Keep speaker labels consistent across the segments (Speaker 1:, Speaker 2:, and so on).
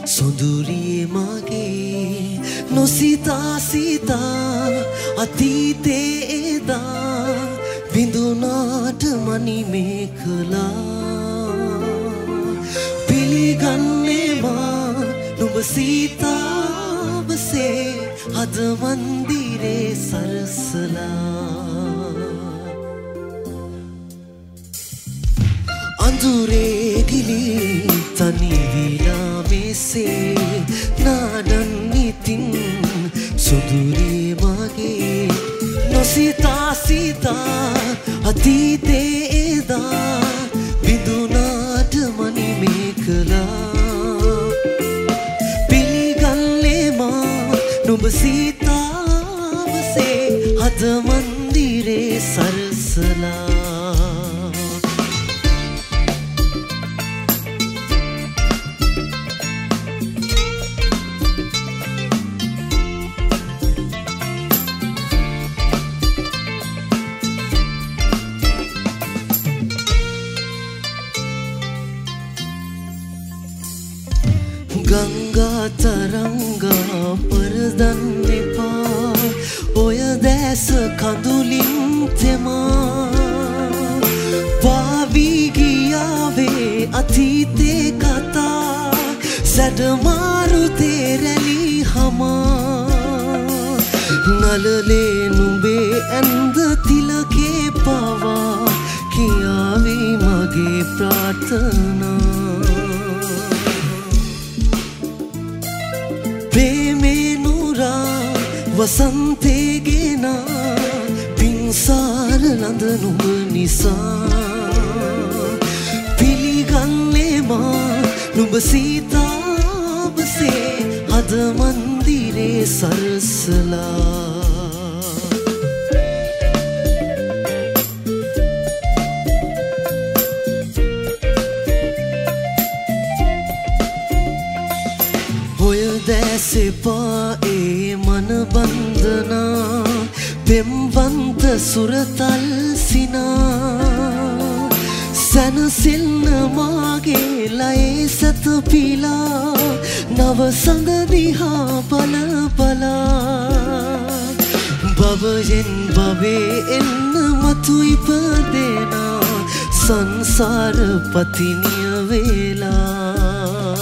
Speaker 1: සොඳුරියේ මගේ නොසිතා සිතා අතීතේ එදා විඳුනාට මනිමේ කළා පිළිගන්නේ මා නුඹ සීතාවසේ හද මන්දිරේ සරසලා අඳුරේ ගිලී තනි විලා මෙසේ නාඩන් ඉතින් සොඳුරියේ මගේ නොසිතා සිතා අතීතේ එදා විඳුනාට මනිමේ කළා පිළිගන්නේ මා නුඹ සීතාවසේ හද මන්දිරේ සරසලා ගංගා තරංගා පරදන්න එපා ඔය දැස කඳුලින් තෙමා පාවී ගියාවේ අතීතේ කතා සැඩමාරු තේරැලි හමා නලලේ නුඹේ ඇන්ද තිලකේ පවා කියාවී මගේ ප්‍රාර්ථනා ප්‍රේමේ නුරා වසන්තේ ගෙනා පින්සාර ලඳ නුඹ නිසා පිළිගන්නේ මා නුඹ සීතාවසේ හද මන්දිරේ සරසලා දැසෙපා ඒ මන බන්ධනා පෙම්වන්ත සුරතල් සිනා සැනසෙල්න මාගේ ලයේ සැත පිලා නව සඳ දිහා බල බලා භවයෙන් භවේ එන්න මතු ඉපදෙනා සංසාර පතිනිය වේලා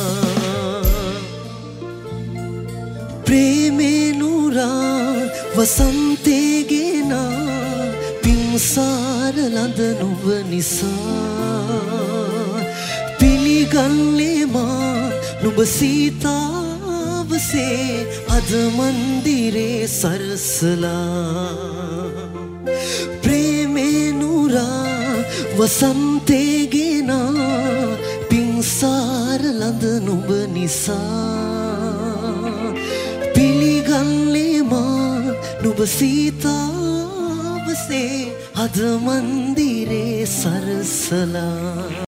Speaker 1: ප්‍රේමේ නුරා වසන්තේ ගෙනා පින්සාර ලඳ නුඹ නිසා පිළිගන්නේ මා නුඹ සීතාවසේ අද මන්දිරේ සරසලා ප්‍රේමේ නුරා වසන්තේ ගෙනා පින්සාර ලඳ නුඹ නිසා පිළිගන්නේ මා නුඹ සීතාවසේ හද මන්දිරේ සරසලා